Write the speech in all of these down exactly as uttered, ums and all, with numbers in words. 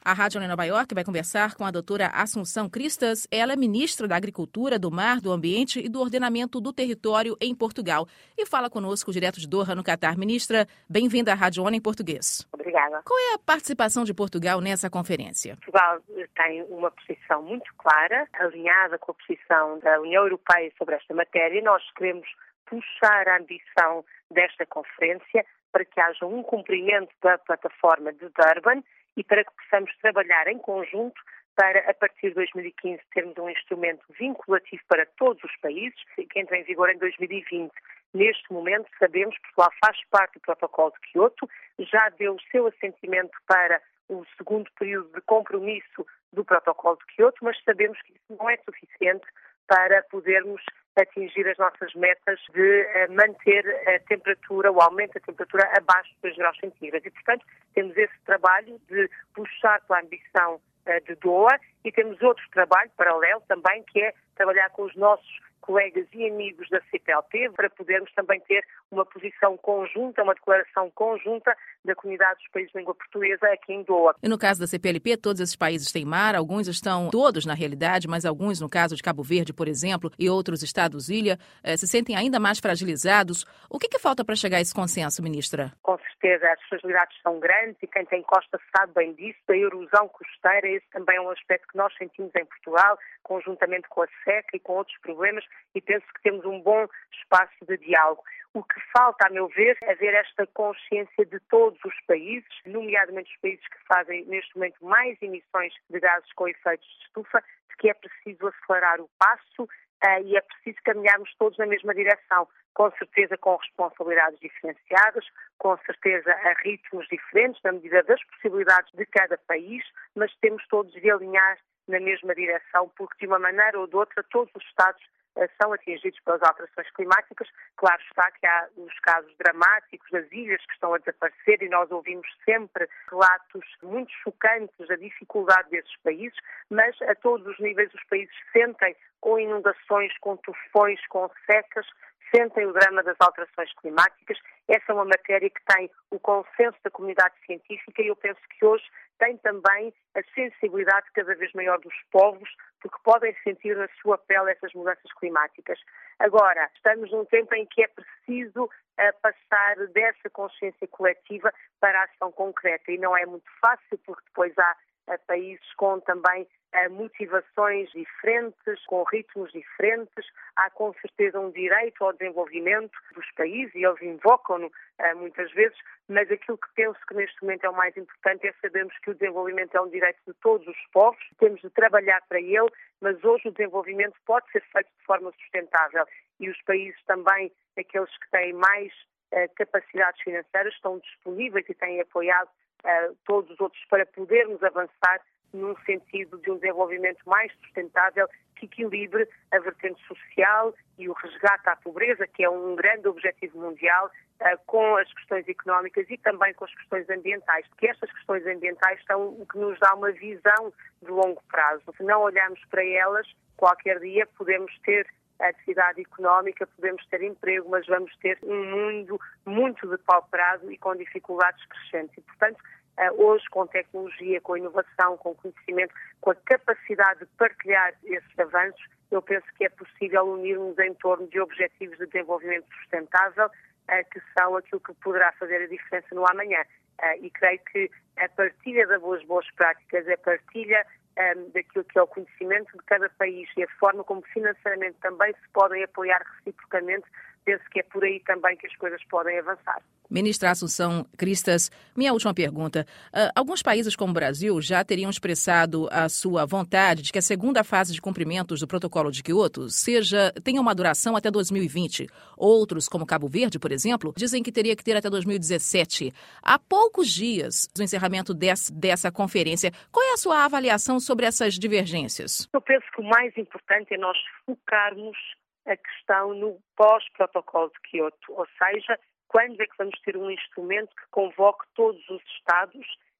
A Rádio Nova York vai conversar com a doutora Assunção Cristas. Ela é ministra da Agricultura, do Mar, do Ambiente e do Ordenamento do Território em Portugal. E fala conosco direto de Doha, no Catar. Ministra, bem-vinda à Rádio ONU em português. Obrigada. Qual é a participação de Portugal nessa conferência? Portugal tem uma posição muito clara, alinhada com a posição da União Europeia sobre esta matéria. Nós queremos puxar a ambição desta conferência para que haja um cumprimento da plataforma de Durban e para que possamos trabalhar em conjunto para, a partir de dois mil e quinze, termos um instrumento vinculativo para todos os países, que entra em vigor em dois mil e vinte. Neste momento, sabemos que Portugal faz parte do protocolo de Quioto, já deu o seu assentimento para o segundo período de compromisso do protocolo de Quioto, mas sabemos que isso não é suficiente para podermos atingir as nossas metas de uh, manter a temperatura, o aumento da temperatura abaixo de dois graus centígrados. E, portanto, temos esse trabalho de puxar pela ambição uh, de Doha e temos outro trabalho paralelo também, que é trabalhar com os nossos colegas e amigos da C P L P para podermos também ter uma posição conjunta, uma declaração conjunta da comunidade dos países de língua portuguesa aqui em Doha. E no caso da C P L P, todos esses países têm mar, alguns estão, todos na realidade, mas alguns, no caso de Cabo Verde, por exemplo, e outros estados-ilha, eh, se sentem ainda mais fragilizados. O que, que falta para chegar a esse consenso, ministra? Com certeza, as fragilidades são grandes e quem tem costa sabe bem disso. A erosão costeira, esse também é um aspecto que nós sentimos em Portugal, conjuntamente com a seca e com outros problemas, e penso que temos um bom espaço de diálogo. O que falta, a meu ver, é haver esta consciência de todos os países, nomeadamente os países que fazem neste momento mais emissões de gases com efeitos de estufa, de que é preciso acelerar o passo uh, e é preciso caminharmos todos na mesma direção, com certeza com responsabilidades diferenciadas, com certeza a ritmos diferentes, na medida das possibilidades de cada país, mas temos todos de alinhar na mesma direção, porque de uma maneira ou de outra todos os Estados são atingidos pelas alterações climáticas. Claro está que há os casos dramáticos das ilhas que estão a desaparecer e nós ouvimos sempre relatos muito chocantes da dificuldade desses países, mas a todos os níveis os países sentem com inundações, com tufões, com secas, sentem o drama das alterações climáticas. Essa é uma matéria que tem o consenso da comunidade científica e eu penso que hoje tem também a sensibilidade cada vez maior dos povos, porque podem sentir na sua pele essas mudanças climáticas. Agora, estamos num tempo em que é preciso uh, passar dessa consciência coletiva para a ação concreta e não é muito fácil, porque depois há uh, países com também uh, motivações diferentes, com ritmos diferentes. Há com certeza um direito ao desenvolvimento dos países e eles invocam-no uh, muitas vezes, mas aquilo que penso que neste momento é o mais importante é sabermos que o desenvolvimento é um direito de todos os povos, temos de trabalhar para ele, mas hoje o desenvolvimento pode ser feito de forma sustentável e os países também, aqueles que têm mais uh, capacidades financeiras, estão disponíveis e têm apoiado uh, todos os outros para podermos avançar num sentido de um desenvolvimento mais sustentável que equilibre a vertente social e o resgate à pobreza, que é um grande objetivo mundial, uh, com as questões económicas e também com as questões ambientais, porque estas questões ambientais são o que nos dá uma visão de longo prazo. Se não olharmos para elas, qualquer dia podemos ter atividade económica, podemos ter emprego, mas vamos ter um mundo muito depauperado e com dificuldades crescentes. E, portanto, hoje, com tecnologia, com inovação, com conhecimento, com a capacidade de partilhar esses avanços, eu penso que é possível unirmos em torno de objetivos de desenvolvimento sustentável, que são aquilo que poderá fazer a diferença no amanhã. E creio que a partilha das boas, boas práticas, a partilha um, daquilo que é o conhecimento de cada país e a forma como financeiramente também se podem apoiar reciprocamente, penso que é por aí também que as coisas podem avançar. Ministra Assunção Cristas, minha última pergunta. Uh, alguns países como o Brasil já teriam expressado a sua vontade de que a segunda fase de cumprimentos do protocolo de Quioto seja, tenha uma duração até dois mil e vinte. Outros, como Cabo Verde, por exemplo, dizem que teria que ter até dois mil e dezessete. Há poucos dias do encerramento desse, dessa conferência, qual é a sua avaliação sobre essas divergências? Eu penso que o mais importante é nós focarmos a questão no pós-protocolo de Quioto, ou seja, quando é que vamos ter um instrumento que convoque todos os Estados,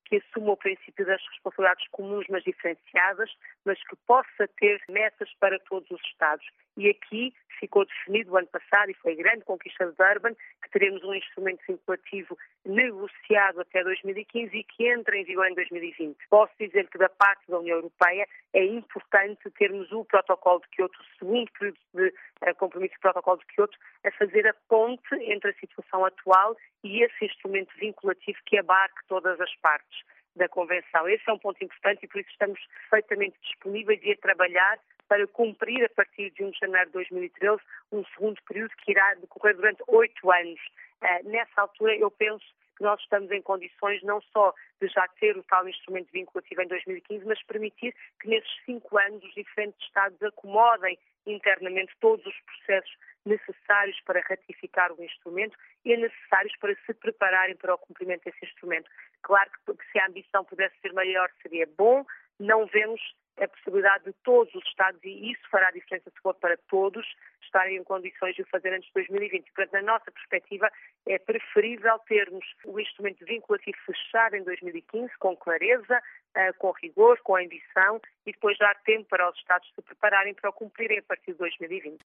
que assuma o princípio das responsabilidades comuns, mas diferenciadas, mas que possa ter metas para todos os Estados. E aqui ficou definido o ano passado, e foi a grande conquista de Durban, que teremos um instrumento vinculativo negociado até dois mil e quinze e que entra em vigor em dois mil e vinte. Posso dizer que da parte da União Europeia é importante termos o protocolo de Quioto, o segundo período de uh, compromisso do protocolo de Quioto, a fazer a ponte entre a situação atual e esse instrumento vinculativo que abarque todas as partes da Convenção. Esse é um ponto importante e por isso estamos perfeitamente disponíveis e a trabalhar para cumprir a partir de um de janeiro de dois mil e treze um segundo período que irá decorrer durante oito anos. Uh, nessa altura eu penso que nós estamos em condições não só de já ter o tal instrumento vinculativo em dois mil e quinze, mas permitir que nesses cinco anos os diferentes Estados acomodem internamente todos os processos necessários para ratificar o instrumento e necessários para se prepararem para o cumprimento desse instrumento. Claro que se a ambição pudesse ser maior seria bom, não vemos a possibilidade de todos os Estados, e isso fará diferença se for para todos, estarem em condições de o fazer antes de dois mil e vinte. Portanto, na nossa perspectiva, é preferível termos o instrumento vinculativo fechado em dois mil e quinze, com clareza, com rigor, com ambição, e depois dar tempo para os Estados se prepararem para o cumprirem a partir de dois mil e vinte.